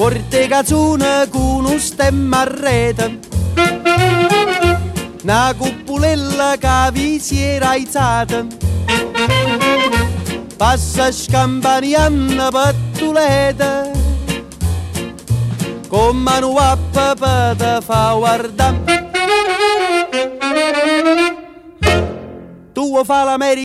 Forte cazzone con un stemma a rete, una cupolella che vi si era aizzata, passa scampanianna pattuleta, con mano a papà te fa guardare. Tu fa l'America.